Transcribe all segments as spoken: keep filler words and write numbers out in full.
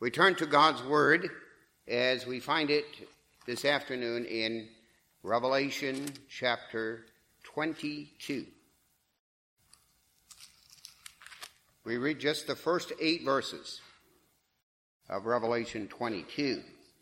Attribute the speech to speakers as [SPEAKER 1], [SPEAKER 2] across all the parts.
[SPEAKER 1] We turn to God's Word as we find it this afternoon in Revelation chapter twenty-two. We read just the first eight verses of Revelation twenty-two.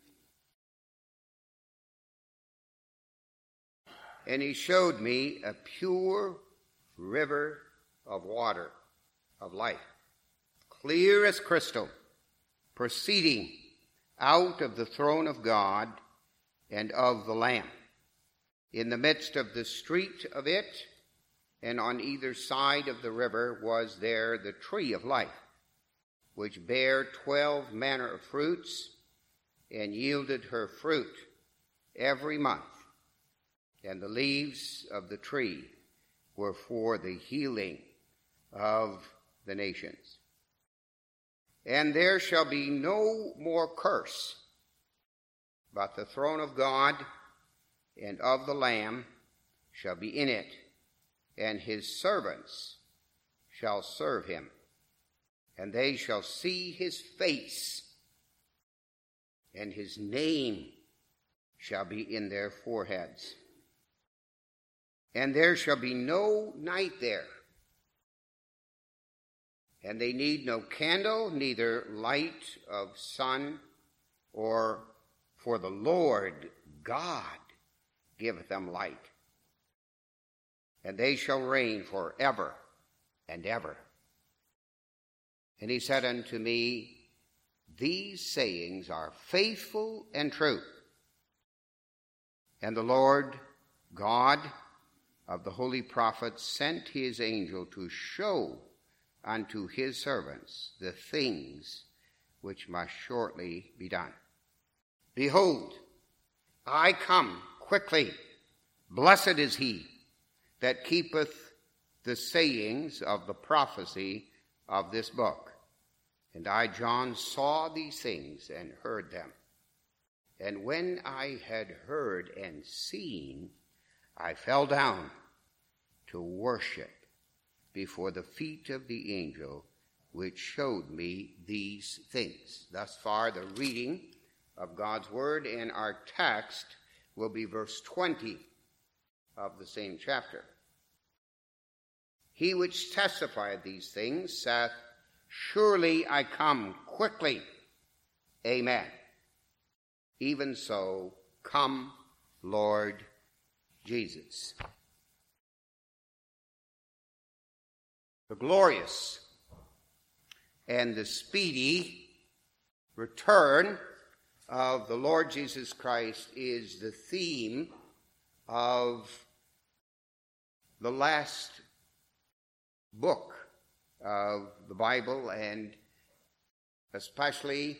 [SPEAKER 1] And he showed me a pure river of water, of life, clear as crystal, proceeding out of the throne of God and of the Lamb. In the midst of the street of it, and on either side of the river, was there the tree of life, which bare twelve manner of fruits, and yielded her fruit every month. And the leaves of the tree were for the healing of the nations. And there shall be no more curse, but the throne of God and of the Lamb shall be in it, and his servants shall serve him, and they shall see his face, and his name shall be in their foreheads. And there shall be no night there, and they need no candle, neither light of sun, or for the Lord God giveth them light. And they shall reign forever and ever. And he said unto me, These sayings are faithful and true. And the Lord God of the holy prophets sent his angel to show unto his servants the things which must shortly be done. Behold, I come quickly. Blessed is he that keepeth the sayings of the prophecy of this book. And I, John, saw these things and heard them. And when I had heard and seen, I fell down to worship before the feet of the angel which showed me these things. Thus far, the reading of God's word, and our text will be verse twenty of the same chapter. He which testified these things saith, Surely I come quickly. Amen. Even so, come, Lord Jesus. The glorious and the speedy return of the Lord Jesus Christ is the theme of the last book of the Bible, and especially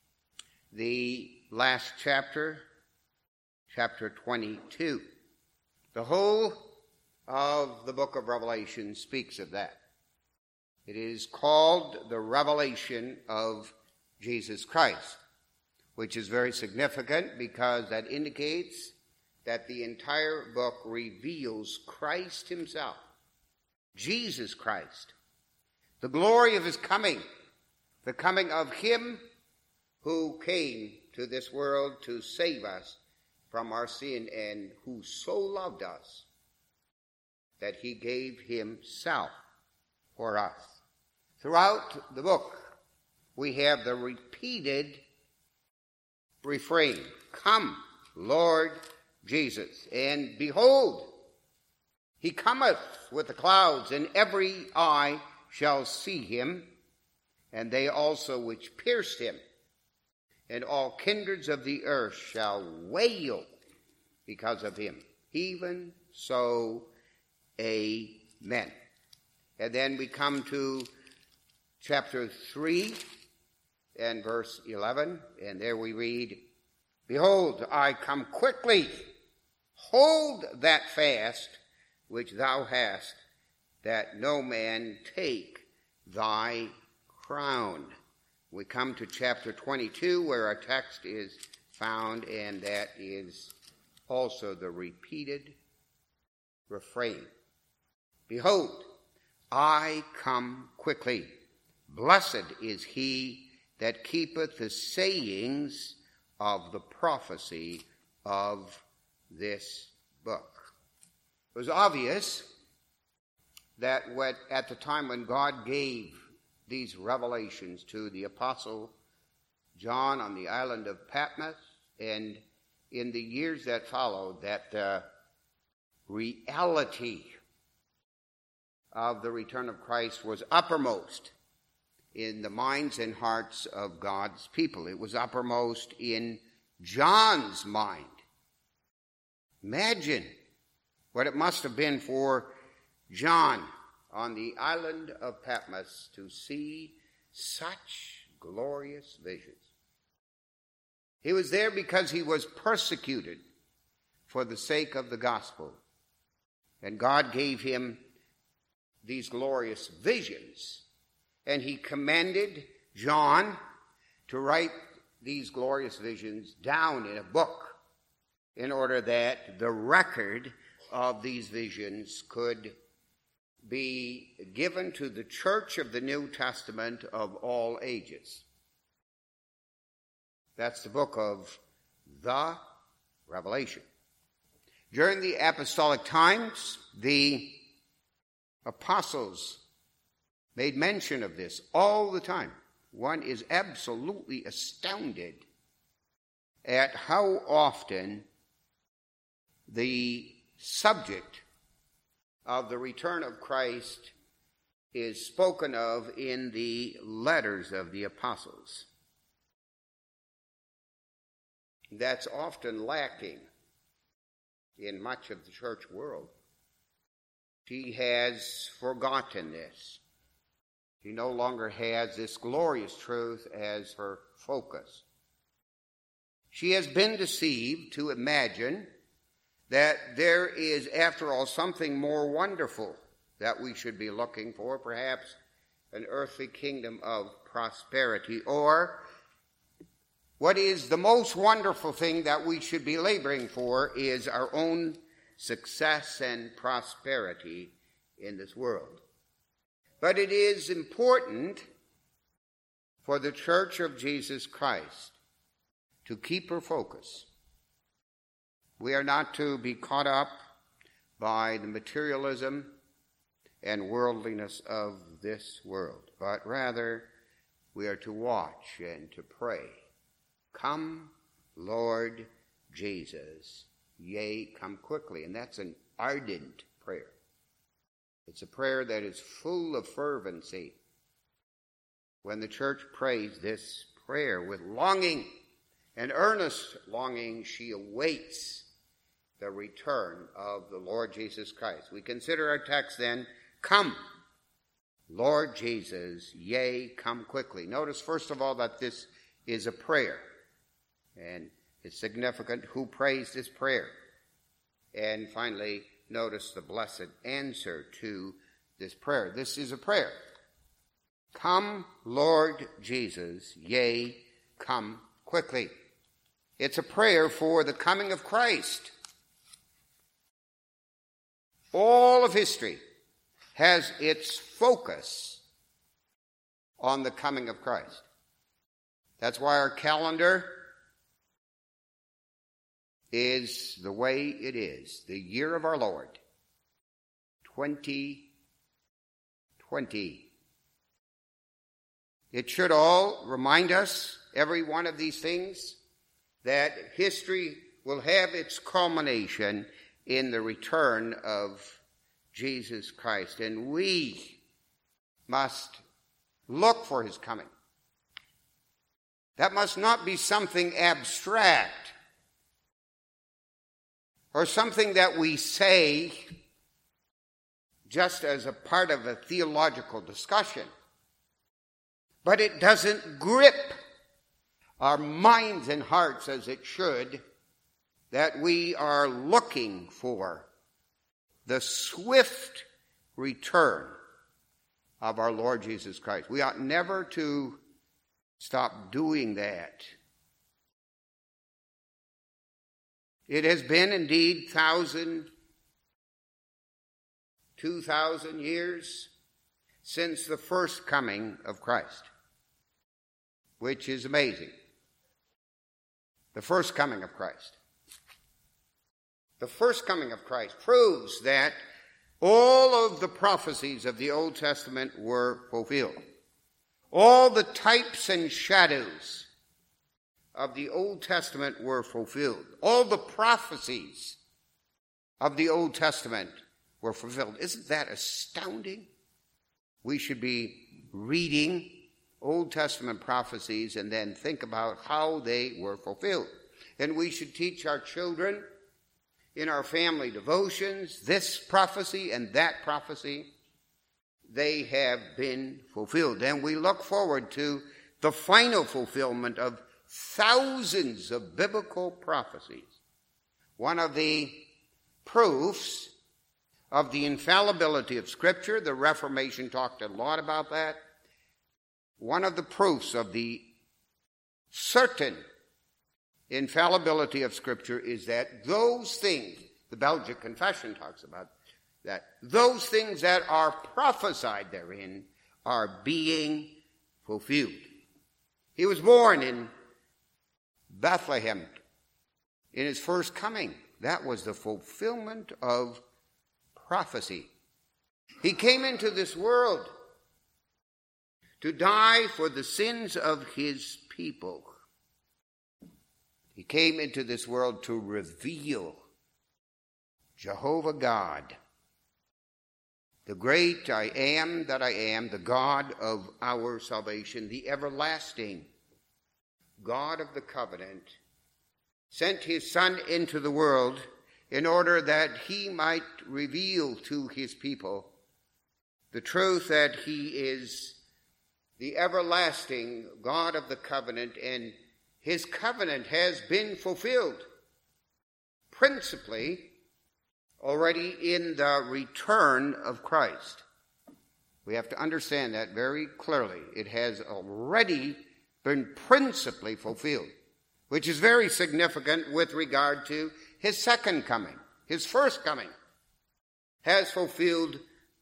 [SPEAKER 1] the last chapter, chapter twenty-two. The whole of the book of Revelation speaks of that. It is called the revelation of Jesus Christ, which is very significant because that indicates that the entire book reveals Christ himself, Jesus Christ, the glory of his coming, the coming of him who came to this world to save us from our sin and who so loved us that he gave himself for us. Throughout the book, we have the repeated refrain, Come, Lord Jesus. And behold, he cometh with the clouds, and every eye shall see him, and they also which pierced him. And all kindreds of the earth shall wail because of him. Even so, amen. And then we come to chapter three and verse eleven, and there we read, Behold, I come quickly. Hold that fast which thou hast, that no man take thy crown. We come to chapter twenty-two, where our text is found, and that is also the repeated refrain. Behold, I come quickly. Blessed is he that keepeth the sayings of the prophecy of this book. It was obvious that what, at the time when God gave these revelations to the apostle John on the island of Patmos, and in the years that followed, that the reality of the return of Christ was uppermost in the minds and hearts of God's people. It was uppermost in John's mind. Imagine what it must have been for John on the island of Patmos to see such glorious visions. He was there because he was persecuted for the sake of the gospel. And God gave him these glorious visions. And he commanded John to write these glorious visions down in a book in order that the record of these visions could be given to the church of the New Testament of all ages. That's the book of the Revelation. During the apostolic times, the apostles made mention of this all the time. One is absolutely astounded at how often the subject of the return of Christ is spoken of in the letters of the apostles. That's often lacking in much of the church world. She has forgotten this. She no longer has this glorious truth as her focus. She has been deceived to imagine that there is, after all, something more wonderful that we should be looking for, perhaps an earthly kingdom of prosperity, or what is the most wonderful thing that we should be laboring for is our own success and prosperity in this world. But it is important for the Church of Jesus Christ to keep her focus. We are not to be caught up by the materialism and worldliness of this world, but rather we are to watch and to pray. Come, Lord Jesus, yea, come quickly. And that's an ardent prayer. It's a prayer that is full of fervency. When the church prays this prayer with longing and earnest longing, she awaits the return of the Lord Jesus Christ. We consider our text then, come, Lord Jesus, yea, come quickly. Notice first of all that this is a prayer. And it's significant who prays this prayer. And finally, notice the blessed answer to this prayer. This is a prayer. Come, Lord Jesus, yea, come quickly. It's a prayer for the coming of Christ. All of history has its focus on the coming of Christ. That's why our calendar is the way it is. The year of our Lord, twenty twenty. It should all remind us, every one of these things, that history will have its culmination in the return of Jesus Christ. And we must look for his coming. That must not be something abstract or something that we say just as a part of a theological discussion. But it doesn't grip our minds and hearts as it should, that we are looking for the swift return of our Lord Jesus Christ. We ought never to stop doing that. It has been indeed thousand, two thousand years since the first coming of Christ. which is amazing. The first coming of Christ. The first coming of Christ proves that all of the prophecies of the Old Testament were fulfilled. All the types and shadows of the Old Testament were fulfilled. All the prophecies of the Old Testament were fulfilled. Isn't that astounding? We should be reading Old Testament prophecies and then think about how they were fulfilled. And we should teach our children in our family devotions this prophecy and that prophecy. They have been fulfilled. And we look forward to the final fulfillment of thousands of biblical prophecies. One of the proofs of the infallibility of Scripture, the Reformation talked a lot about that. One of the proofs of the certain infallibility of Scripture is that those things, the Belgic Confession talks about that, those things that are prophesied therein are being fulfilled. He was born in Bethlehem in his first coming. That was the fulfillment of prophecy. He came into this world to die for the sins of his people. He came into this world to reveal Jehovah God, the great I am that I am, the God of our salvation, the everlasting God of the covenant, sent his Son into the world in order that he might reveal to his people the truth that he is the everlasting God of the covenant, and his covenant has been fulfilled, principally already in the return of Christ. We have to understand that very clearly. It has already been principally fulfilled, which is very significant with regard to his second coming. His first coming has fulfilled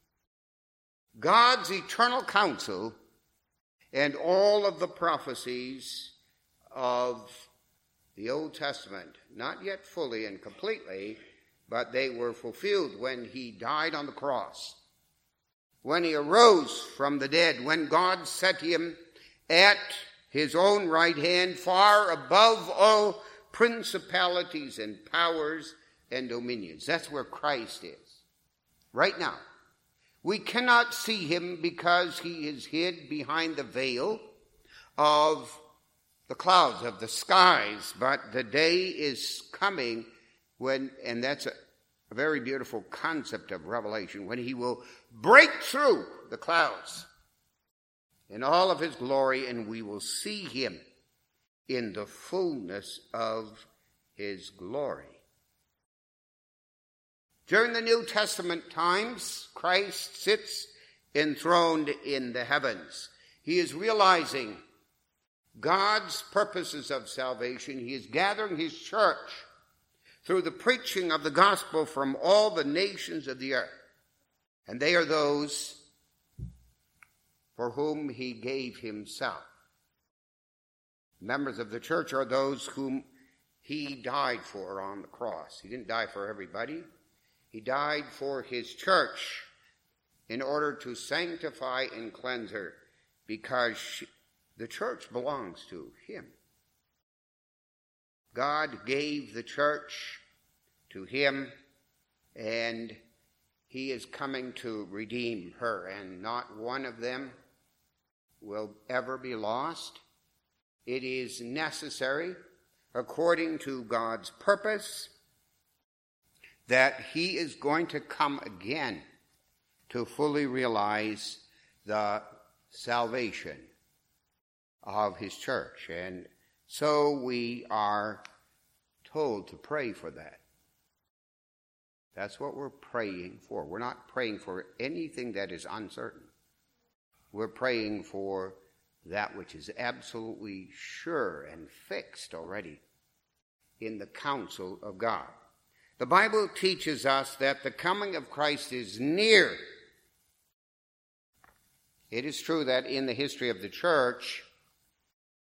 [SPEAKER 1] God's eternal counsel and all of the prophecies of the Old Testament, not yet fully and completely, but they were fulfilled when he died on the cross, when he arose from the dead, when God set him at his own right hand, far above all principalities and powers and dominions. That's where Christ is right now. We cannot see him because he is hid behind the veil of the clouds, of the skies, but the day is coming when, and that's a, a very beautiful concept of Revelation, when he will break through the clouds in all of his glory, and we will see him in the fullness of his glory. During the New Testament times, Christ sits enthroned in the heavens. He is realizing God's purposes of salvation. He is gathering his church through the preaching of the gospel from all the nations of the earth. And they are those for whom he gave himself. Members of the church are those whom he died for on the cross. He didn't die for everybody. He died for his church in order to sanctify and cleanse her, because she, the church belongs to him. God gave the church to him, and he is coming to redeem her, and not one of them will ever be lost. It is necessary, according to God's purpose, that he is going to come again to fully realize the salvation of his church. And so we are told to pray for that. That's what we're praying for. We're not praying for anything that is uncertain. We're praying for that which is absolutely sure and fixed already in the counsel of God. The Bible teaches us that the coming of Christ is near. It is true that in the history of the church,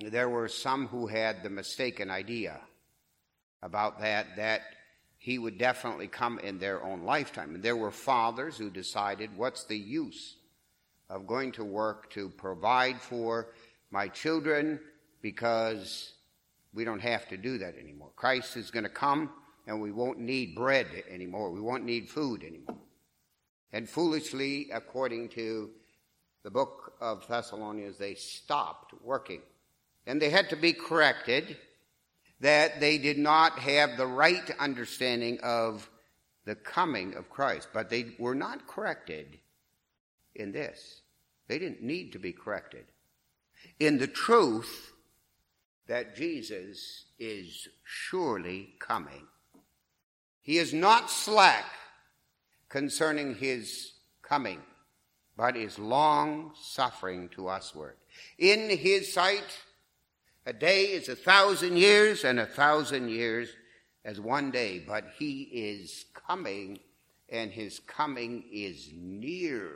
[SPEAKER 1] there were some who had the mistaken idea about that, that he would definitely come in their own lifetime. And there were fathers who decided, what's the use of going to work to provide for my children, because we don't have to do that anymore. Christ is going to come and we won't need bread anymore. We won't need food anymore. And foolishly, according to the book of Thessalonians, they stopped working. And they had to be corrected that they did not have the right understanding of the coming of Christ. But they were not corrected in this. They didn't need to be corrected in the truth that Jesus is surely coming. He is not slack concerning his coming, but is long-suffering to usward. In his sight, a day is a thousand years, and a thousand years as one day. But he is coming, and his coming is near.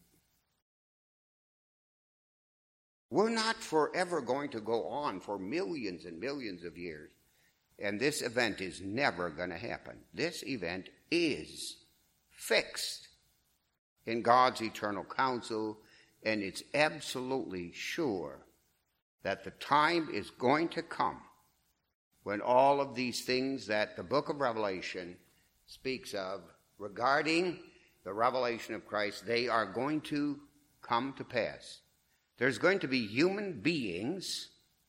[SPEAKER 1] We're not forever going to go on for millions and millions of years. And this event is never going to happen. This event is fixed in God's eternal counsel, and it's absolutely sure that the time is going to come when all of these things that the book of Revelation speaks of regarding the revelation of Christ, they are going to come to pass. There's going to be human beings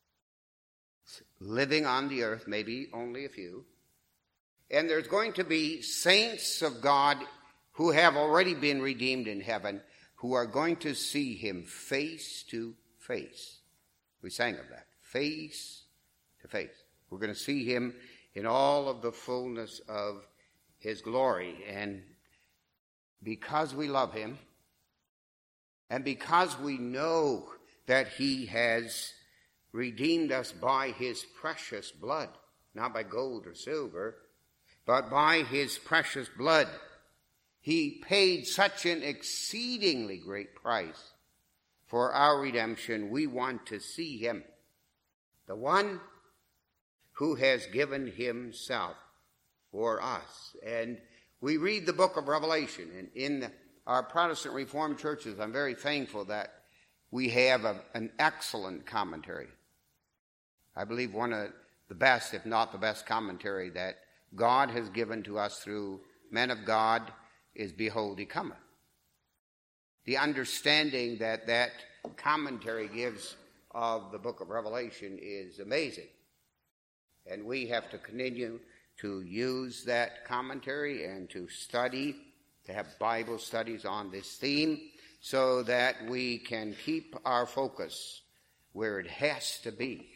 [SPEAKER 1] living on the earth, maybe only a few, and there's going to be saints of God who have already been redeemed in heaven, who are going to see him face to face. We sang of that, face to face. We're going to see him in all of the fullness of his glory. And because we love him, and because we know that he has redeemed us by his precious blood, not by gold or silver, but by his precious blood, he paid such an exceedingly great price for our redemption. We want to see him, the one who has given himself for us. And we read the book of Revelation, and in the our Protestant Reformed churches, I'm very thankful that we have a, an excellent commentary. I believe one of the best, if not the best commentary that God has given to us through men of God is Behold, He Cometh. The understanding that that commentary gives of the book of Revelation is amazing. And we have to continue to use that commentary and to study, to have Bible studies on this theme, so that we can keep our focus where it has to be.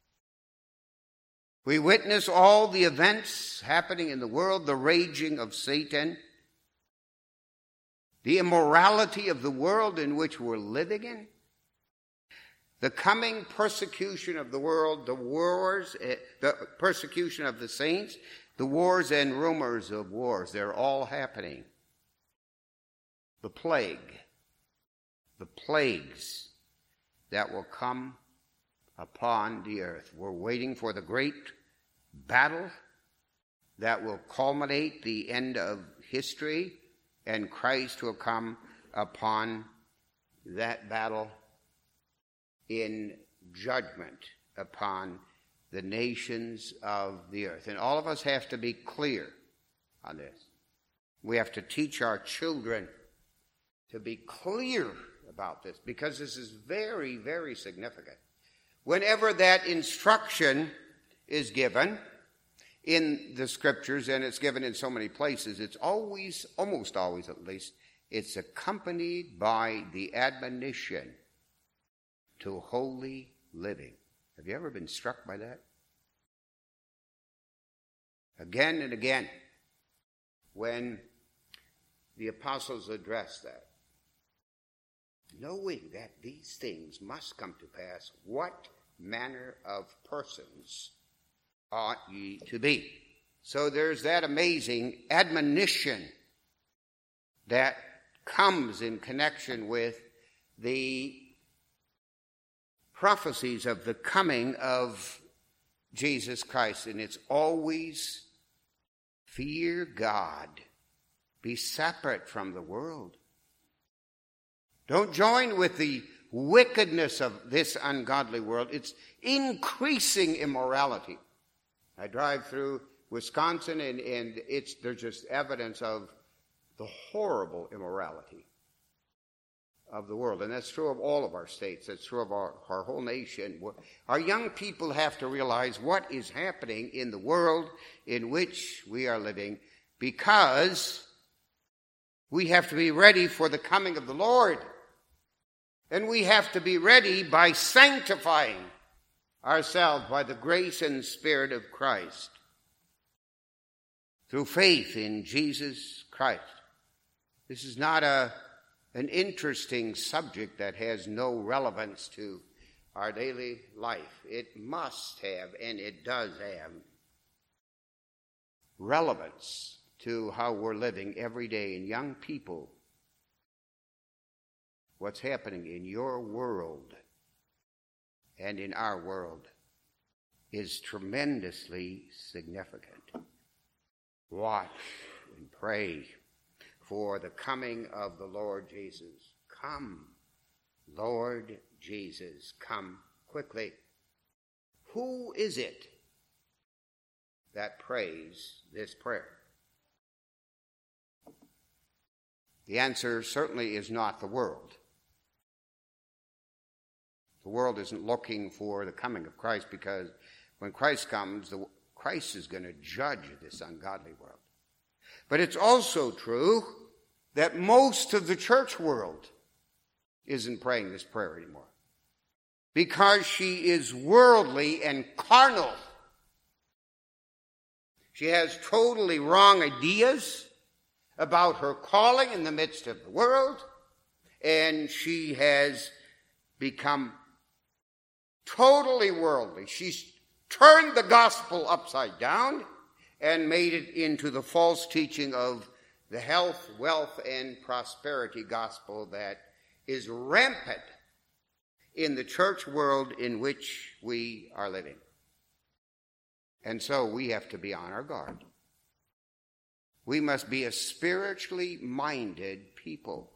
[SPEAKER 1] We witness all the events happening in the world, the raging of Satan, the immorality of the world in which we're living in, the coming persecution of the world, the wars, the persecution of the saints, the wars and rumors of wars, they're all happening. The plague, the plagues that will come upon the earth. We're waiting for the great battle that will culminate the end of history, and Christ will come upon that battle in judgment upon the nations of the earth. And all of us have to be clear on this. We have to teach our children to be clear about this, because this is very, very significant. Whenever that instruction is given in the scriptures, and it's given in so many places, it's always, almost always at least, it's accompanied by the admonition to holy living. Have you ever been struck by that? Again and again, when the apostles addressed that, knowing that these things must come to pass, what manner of persons ought ye to be? So there's that amazing admonition that comes in connection with the prophecies of the coming of Jesus Christ, and it's always fear God. Be separate from the world. Don't join with the wickedness of this ungodly world. It's increasing immorality. I drive through Wisconsin, and, and it's there's just evidence of the horrible immorality of the world. And that's true of all of our states. That's true of our, our whole nation. Our young people have to realize what is happening in the world in which we are living, because we have to be ready for the coming of the Lord. And we have to be ready by sanctifying ourselves by the grace and Spirit of Christ through faith in Jesus Christ. This is not a, an interesting subject that has no relevance to our daily life. It must have, and it does have, relevance to how we're living every day. And young people, what's happening in your world and in our world is tremendously significant. Watch and pray for the coming of the Lord Jesus. Come, Lord Jesus, come quickly. Who is it that prays this prayer? The answer certainly is not the world. The world isn't looking for the coming of Christ, because when Christ comes, the, Christ is going to judge this ungodly world. But it's also true that most of the church world isn't praying this prayer anymore, because she is worldly and carnal. She has totally wrong ideas about her calling in the midst of the world, and she has become totally worldly. She's turned the gospel upside down and made it into the false teaching of the health, wealth, and prosperity gospel that is rampant in the church world in which we are living. And so we have to be on our guard. We must be a spiritually minded people.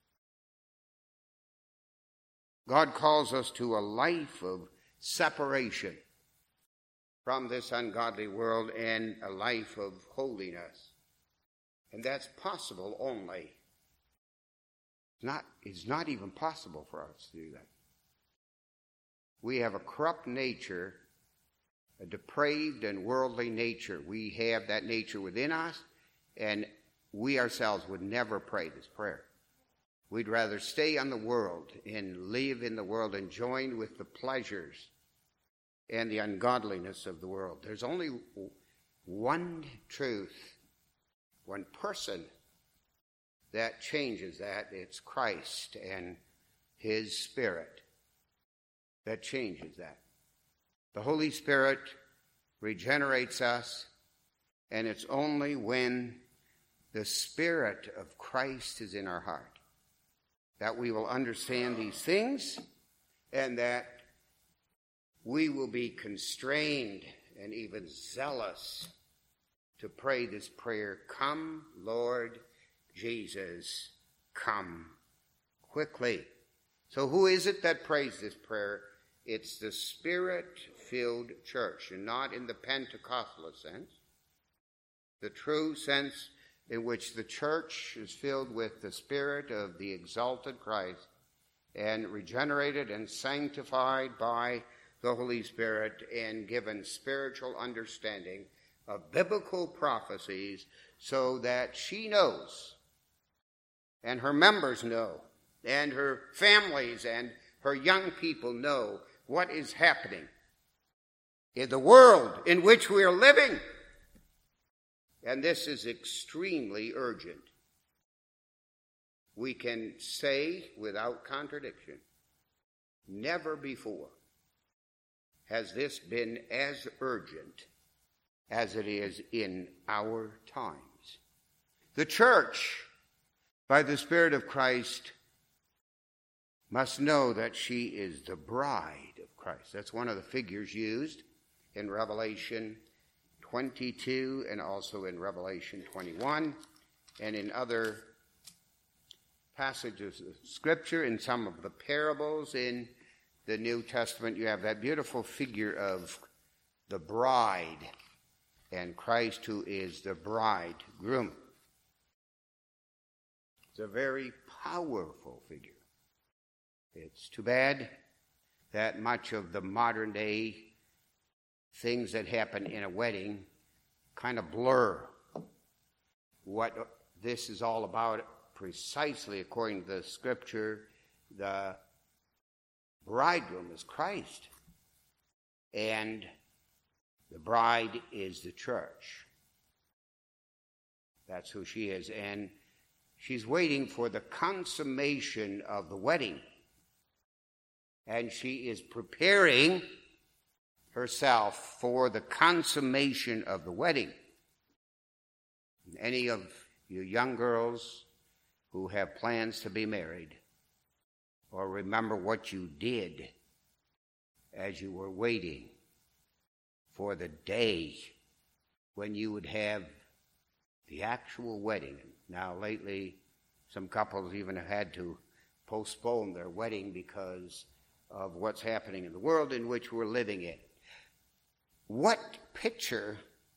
[SPEAKER 1] God calls us to a life of separation from this ungodly world and a life of holiness. And that's possible only. It's not, it's not even possible for us to do that. We have a corrupt nature, a depraved and worldly nature. We have that nature within us, and we ourselves would never pray this prayer. We'd rather stay on the world and live in the world and join with the pleasures and the ungodliness of the world. There's only one truth, one person that changes that. It's Christ and his Spirit that changes that. The Holy Spirit regenerates us, and it's only when the Spirit of Christ is in our heart that we will understand these things, and that we will be constrained and even zealous to pray this prayer. Come, Lord Jesus, come quickly. So who is it that prays this prayer? It's the Spirit-filled church, and not in the Pentecostal sense, the true sense in which the church is filled with the Spirit of the exalted Christ and regenerated and sanctified by the Holy Spirit and given spiritual understanding of biblical prophecies, so that she knows, and her members know, and her families and her young people know what is happening in the world in which we are living. And this is extremely urgent. We can say without contradiction, never before has this been as urgent as it is in our times. The church, by the Spirit of Christ, must know that she is the bride Christ. That's one of the figures used in Revelation twenty-two and also in Revelation twenty-one and in other passages of Scripture, in some of the parables in the New Testament. You have that beautiful figure of the bride and Christ, who is the bridegroom. It's a very powerful figure. It's too bad that much of the modern day things that happen in a wedding kind of blur what this is all about. Precisely according to the Scripture, the bridegroom is Christ, and the bride is the church. That's who she is, and she's waiting for the consummation of the wedding, and she is preparing herself for the consummation of the wedding. Any of you young girls who have plans to be married, or remember what you did as you were waiting for the day when you would have the actual wedding. Now, lately, some couples even have had to postpone their wedding because of what's happening in the world in which we're living in. What picture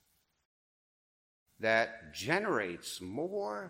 [SPEAKER 1] that generates more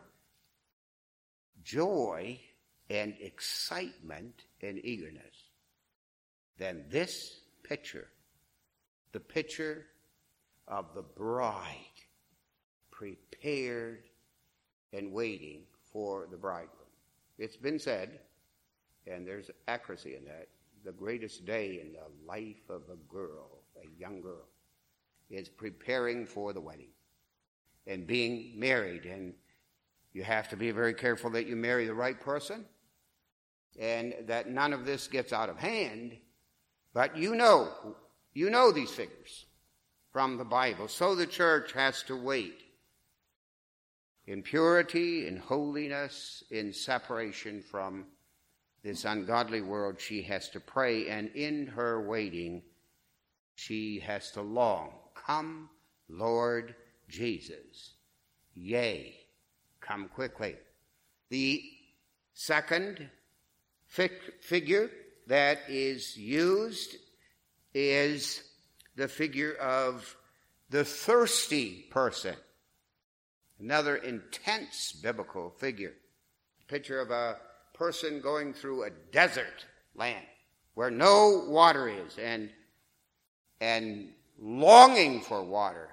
[SPEAKER 1] joy and excitement and eagerness than this picture, the picture of the bride prepared and waiting for the bridegroom. It's been said, and there's accuracy in that, the greatest day in the life of a girl, a young girl, is preparing for the wedding and being married. And you have to be very careful that you marry the right person and that none of this gets out of hand. But you know, you know these figures from the Bible. So the church has to wait in purity, in holiness, in separation from this ungodly world. She has to pray, and in her waiting, she has to long. Come, Lord Jesus. Yea, come quickly. The second figure that is used is the figure of the thirsty person. Another intense biblical figure. Picture of a person going through a desert land where no water is and, and longing for water.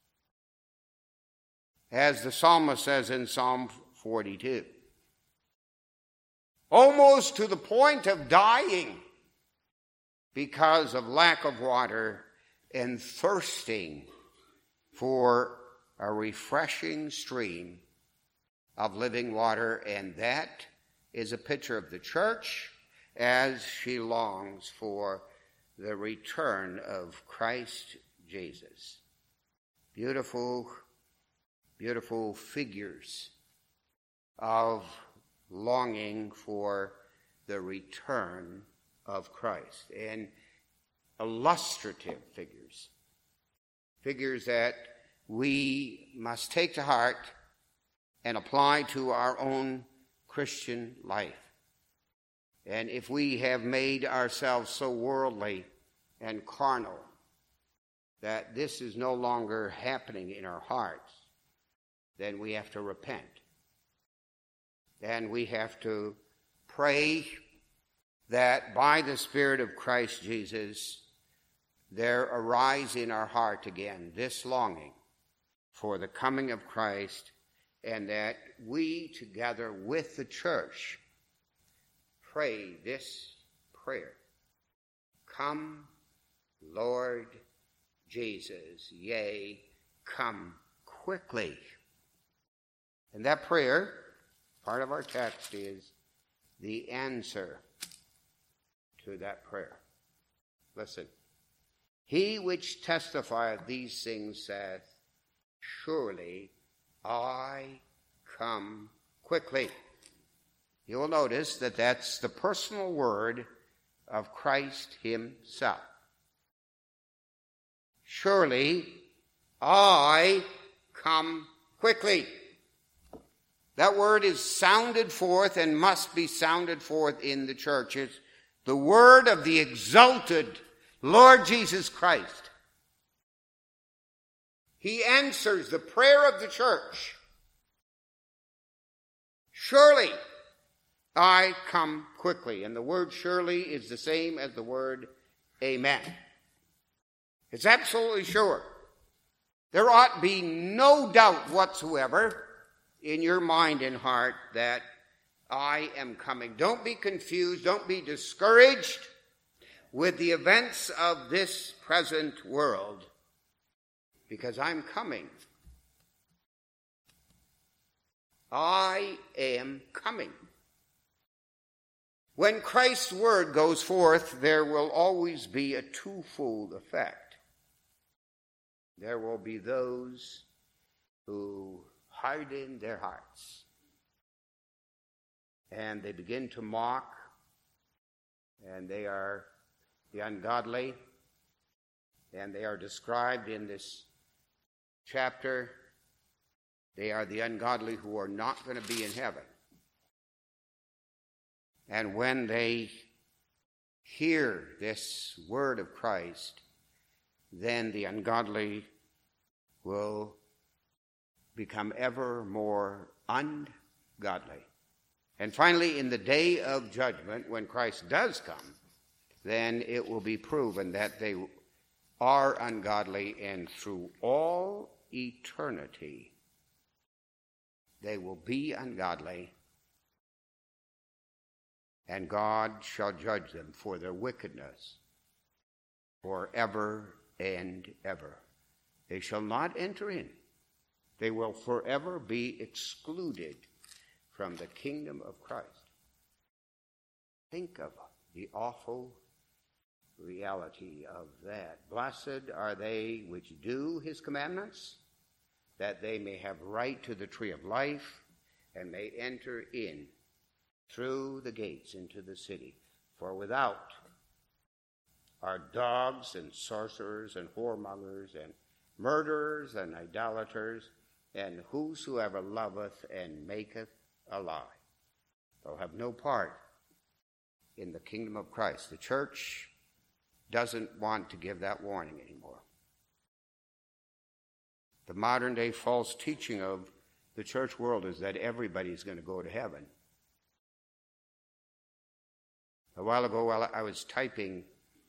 [SPEAKER 1] As the psalmist says in Psalm forty-two. Almost to the point of dying because of lack of water and thirsting for a refreshing stream of living water. And that is a picture of the church as she longs for the return of Christ Jesus. Beautiful, beautiful figures of longing for the return of Christ, and illustrative figures, figures that we must take to heart and apply to our own Christian life. And if we have made ourselves so worldly and carnal that this is no longer happening in our hearts, then we have to repent. And we have to pray that by the Spirit of Christ Jesus, there arise in our heart again this longing for the coming of Christ, and that we together with the church pray this prayer. Come, Lord Jesus, yea, come quickly. And that prayer, part of our text, is the answer to that prayer. Listen. He which testifieth these things saith, surely I come quickly. You will notice that that's the personal word of Christ himself. Surely I come quickly. That word is sounded forth and must be sounded forth in the church. It's the word of the exalted Lord Jesus Christ. He answers the prayer of the church. Surely I come quickly. And the word surely is the same as the word amen. It's absolutely sure. There ought be no doubt whatsoever in your mind and heart that I am coming. Don't be confused. Don't be discouraged with the events of this present world, because I'm coming. I am coming. When Christ's word goes forth, there will always be a twofold effect. There will be those who harden their hearts, and they begin to mock, and they are the ungodly, and they are described in this chapter. They are the ungodly who are not going to be in heaven. And when they hear this word of Christ, then the ungodly will become ever more ungodly. And finally, in the day of judgment, when Christ does come, then it will be proven that they are ungodly, and through all eternity they will be ungodly, and God shall judge them for their wickedness forever and ever. They shall not enter in. They will forever be excluded from the kingdom of Christ. Think of the awful reality of that. Blessed are they which do his commandments, that they may have right to the tree of life and may enter in through the gates into the city. For without are dogs and sorcerers and whoremongers and murderers and idolaters, and whosoever loveth and maketh a lie. They'll have no part in the kingdom of Christ. The church doesn't want to give that warning anymore. The modern day false teaching of the church world is that everybody's going to go to heaven. A while ago, while I was typing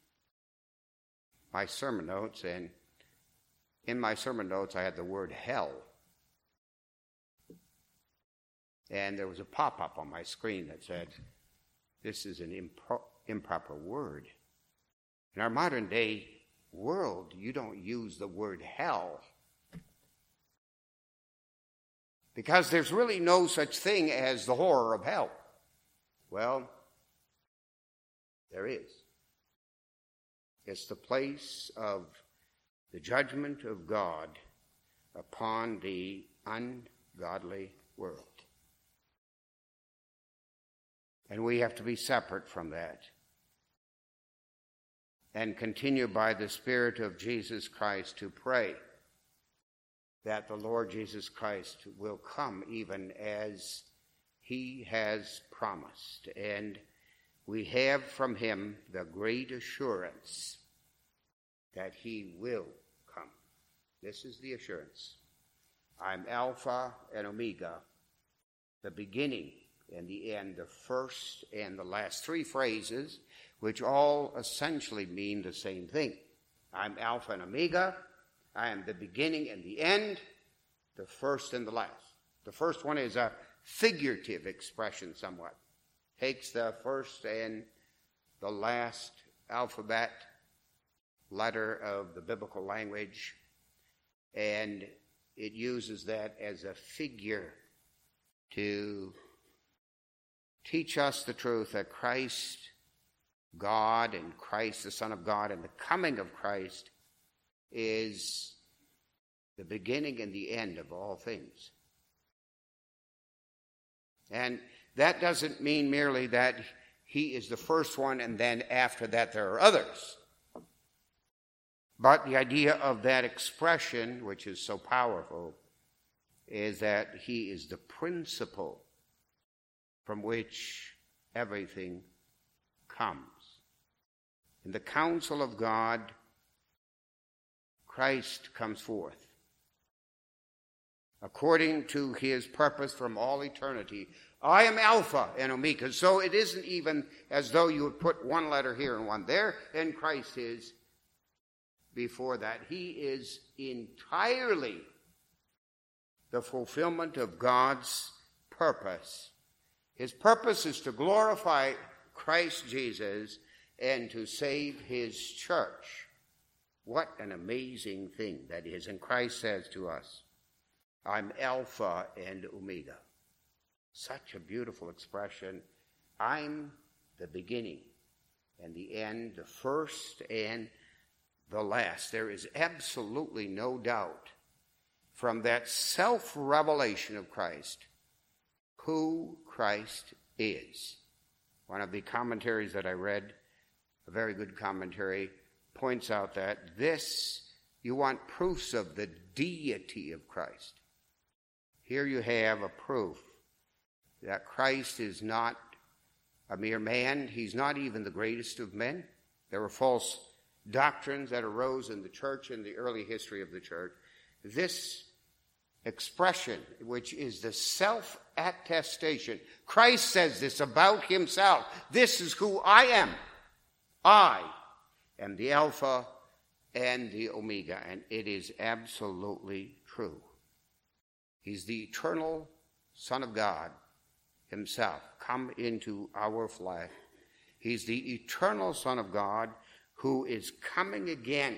[SPEAKER 1] my sermon notes, and in my sermon notes I had the word hell. And there was a pop-up on my screen that said, this is an impro- improper word. In our modern day world, you don't use the word hell, because there's really no such thing as the horror of hell. Well, there is. It's the place of the judgment of God upon the ungodly world. And we have to be separate from that and continue by the Spirit of Jesus Christ to pray that the Lord Jesus Christ will come even as he has promised. And we have from him the great assurance that he will come. This is the assurance. I'm Alpha and Omega, the beginning and the end, the first and the last. Three phrases which all essentially mean the same thing. I'm Alpha and Omega. I am the beginning and the end, the first and the last. The first one is a figurative expression somewhat. Takes the first and the last alphabet letter of the biblical language, and it uses that as a figure to teach us the truth that Christ, God, and Christ, the Son of God, and the coming of Christ is the beginning and the end of all things. And that doesn't mean merely that he is the first one, and then after that there are others. But the idea of that expression, which is so powerful, is that he is the principle from which everything comes. In the counsel of God, Christ comes forth according to his purpose from all eternity. I am Alpha and Omega. So it isn't even as though you would put one letter here and one there, and Christ is before that. He is entirely the fulfillment of God's purpose. His purpose is to glorify Christ Jesus and to save his church. What an amazing thing that is. And Christ says to us, I'm Alpha and Omega. Such a beautiful expression. I'm the beginning and the end, the first and the last. There is absolutely no doubt from that self-revelation of Christ who Christ is. One of the commentaries that I read, a very good commentary, points out that this, you want proofs of the deity of Christ. Here you have a proof that Christ is not a mere man. He's not even the greatest of men. There were false doctrines that arose in the church in the early history of the church. This expression, which is the self-attestation, Christ says this about himself. This is who I am. I am the Alpha and the Omega, and it is absolutely true. He's the eternal Son of God himself, come into our flesh. He's the eternal Son of God who is coming again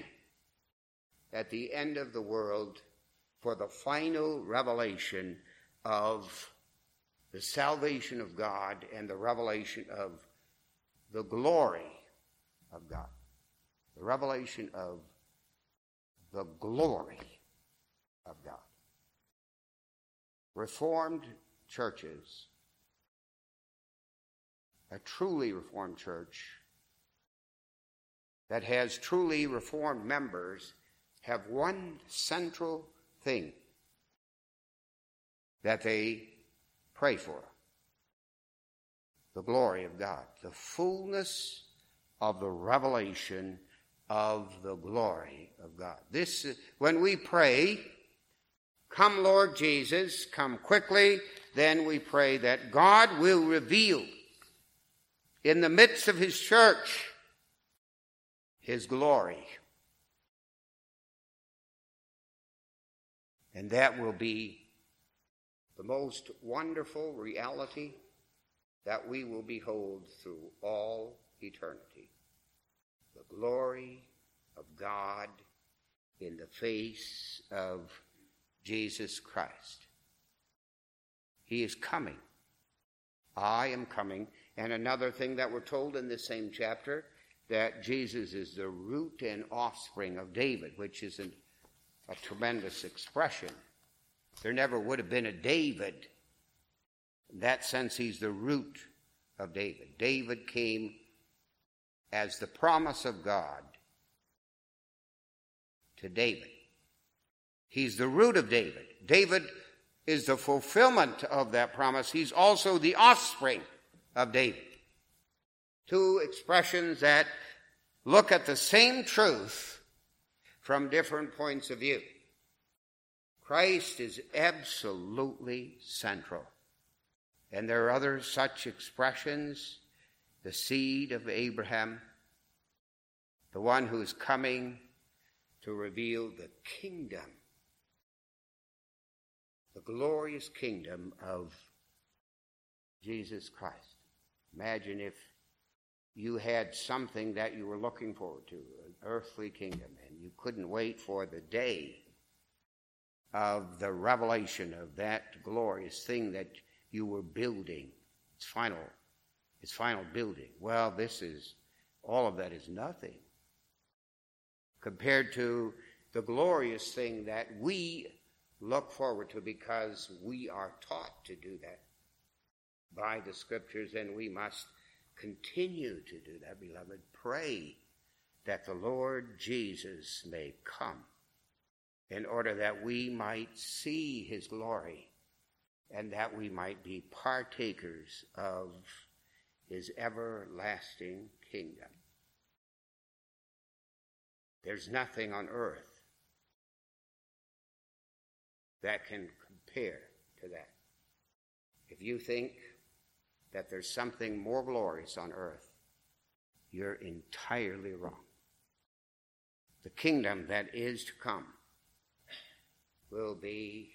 [SPEAKER 1] at the end of the world for the final revelation of the salvation of God and the revelation of the glory of God. The revelation of the glory of God. Reformed churches, a truly Reformed church that has truly Reformed members, have one central thing that they pray for: the glory of God, the fullness of the revelation of the glory of God. This, when we pray, come Lord Jesus, come quickly, then we pray that God will reveal in the midst of his church his glory. And that will be the most wonderful reality that we will behold through all eternity. The glory of God in the face of Jesus Christ. He is coming. I am coming. And another thing that we're told in this same chapter, that Jesus is the root and offspring of David, which is an, a tremendous expression. There never would have been a David. In that sense, he's the root of David. David came as the promise of God to David. He's the root of David. David is the fulfillment of that promise. He's also the offspring of David. Two expressions that look at the same truth from different points of view. Christ is absolutely central. And there are other such expressions: the seed of Abraham, the one who is coming to reveal the kingdom, the glorious kingdom of Jesus Christ. Imagine if you had something that you were looking forward to, an earthly kingdom, and you couldn't wait for the day of the revelation of that glorious thing that you were building, its final, its final building. Well, this is, all of that is nothing compared to the glorious thing that we look forward to, because we are taught to do that by the Scriptures, and we must continue to do that, beloved. Pray that the Lord Jesus may come in order that we might see his glory and that we might be partakers of his everlasting kingdom. There's nothing on earth that can compare to that. If you think that there's something more glorious on earth, you're entirely wrong. The kingdom that is to come will be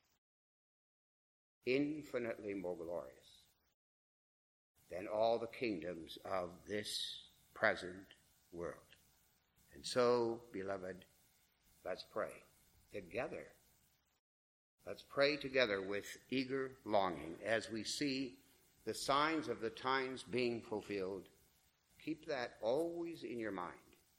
[SPEAKER 1] infinitely more glorious than all the kingdoms of this present world. And so, beloved, let's pray together. Let's pray together with eager longing as we see the signs of the times being fulfilled. Keep that always in your mind.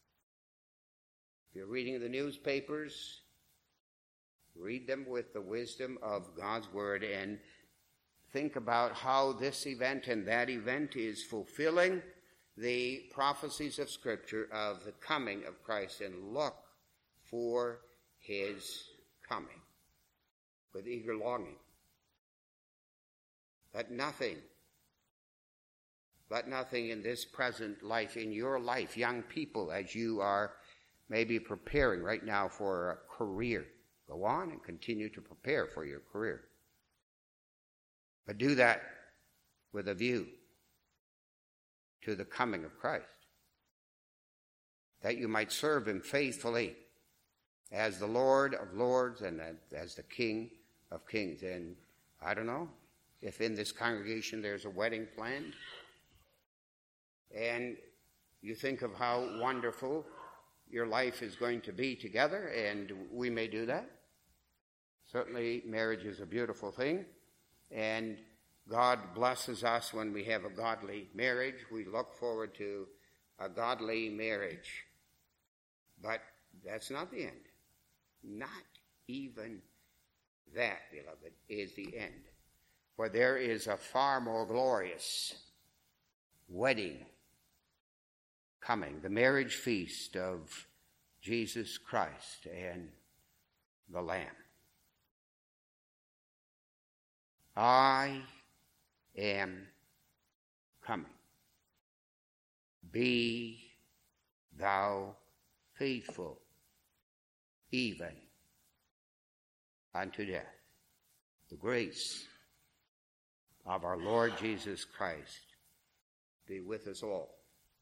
[SPEAKER 1] If you're reading the newspapers, read them with the wisdom of God's word and think about how this event and that event is fulfilling the prophecies of Scripture of the coming of Christ, and look for his coming with eager longing. Let nothing, let nothing in this present life, in your life, young people, as you are maybe preparing right now for a career, go on and continue to prepare for your career. But do that with a view to the coming of Christ, that you might serve him faithfully as the Lord of lords and as the King of kings. And I don't know if in this congregation there's a wedding planned, and you think of how wonderful your life is going to be together, and we may do that. Certainly, marriage is a beautiful thing, and God blesses us when we have a godly marriage. We look forward to a godly marriage. But that's not the end. Not even that, beloved, is the end. For there is a far more glorious wedding coming, the marriage feast of Jesus Christ and the Lamb. I am coming. Be thou faithful even unto death. The grace of our Lord Jesus Christ be with us all.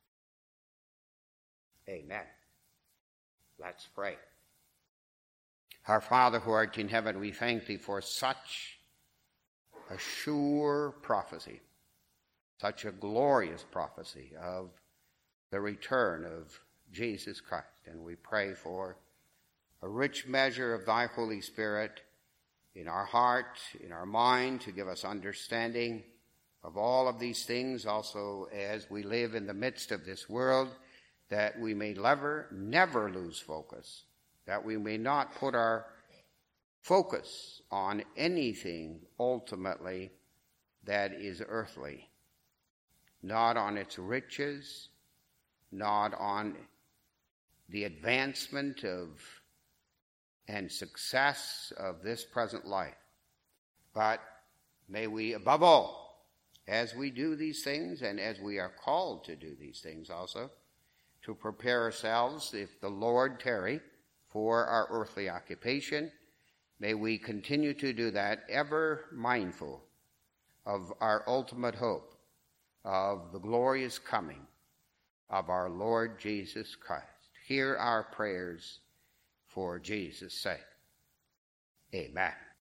[SPEAKER 1] Amen. Let's pray. Our Father who art in heaven, we thank thee for such a sure prophecy, such a glorious prophecy of the return of Jesus Christ. And we pray for a rich measure of thy Holy Spirit in our heart, in our mind, to give us understanding of all of these things, also as we live in the midst of this world, that we may never, never lose focus, that we may not put our focus on anything ultimately that is earthly, not on its riches, not on the advancement of and success of this present life, but may we, above all, as we do these things and as we are called to do these things also, to prepare ourselves, if the Lord tarry, for our earthly occupation, may we continue to do that, ever mindful of our ultimate hope of the glorious coming of our Lord Jesus Christ. Hear our prayers for Jesus' sake. Amen.